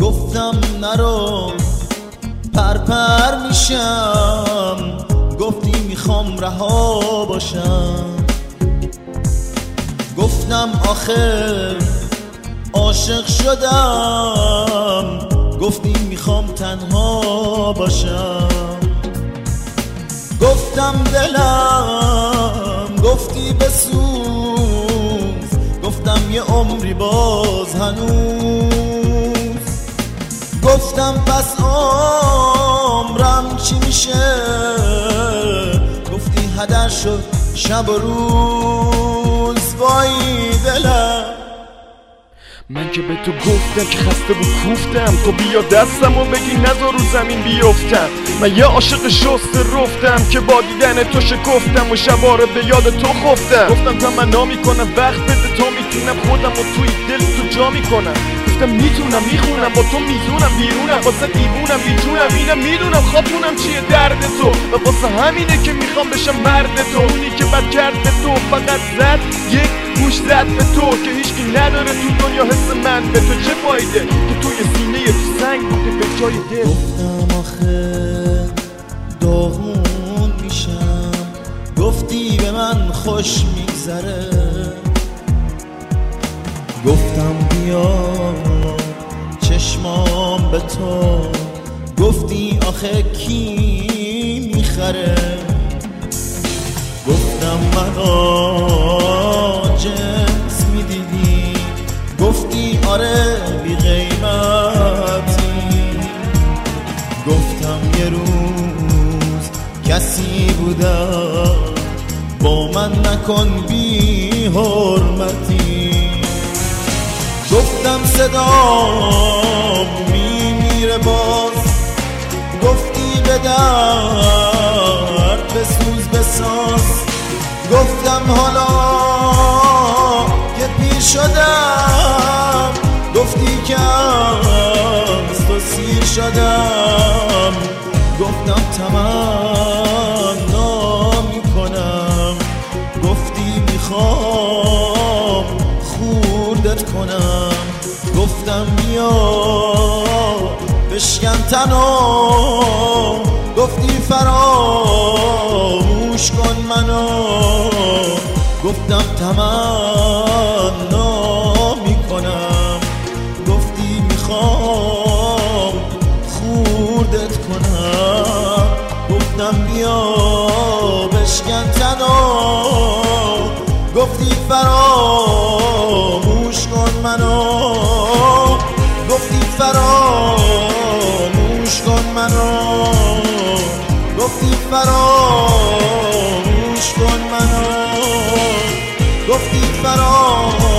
گفتم نرو پرپر میشم، گفتی میخوام رها باشم. گفتم آخه عاشق شدم، گفتی میخوام تنها باشم. گفتم دلم، گفتی بسوز، گفتم یه عمری باز هنوز. گفتم پس عمرم چی میشه، گفتی هدر شد شب و روز. وای دلم، من که به تو گفتم که خسته و کوفتم، تو بیا دستم و بگی نذار رو زمین بیفتم. من یه عاشق شست رفتم که با دیدن تو شکفتم و شباره به یاد تو خفتم. گفتم تمنا میکنم وقت بده تا میتونم خودم و توی دل تو جا میکنم. گفتم میتونم میخونم با تو میزونم بیرونم، واسه دیوونم بیجونم اینم میدونم خاطونم چیه درد تو. و واسه همینه که میخوام بشم مرد تو، اونی که بد کرد به تو فقط زد یک گوش زد به تو که هیچکی نداره تو دنیا حس من به تو چه فایده که توی سینه تو سنگ بوده به جای دل. گفتم آخه داغون میشم، گفتی به من خوش میگذره. گفتم بیا چشمام به تو، گفتی آخه کی میخره. گفتم منو جنس میدیدی، گفتی آره بی قیمتی. گفتم یه روز کسی بودم، با من نکن بی حرمتی. گفتم صدام میمیره باز، گفتی به درد بسوز بساز. گفتم حالا که پیر شدم، گفتی که از تو سیر شدم. گفتم تمنا میکنم، گفتی میخوام خوردت کنم. گفتم بیا بشکن تنو، گفتی فراموش کن منو. گفتم تمنا میکنم، گفتی میخوام خوردت کنم. گفتم بیا بشکن تنو، گفتی فراموش کن منو. گفتی فراموش کن منو، گفتی فراموش کن منو، گفتی فراموش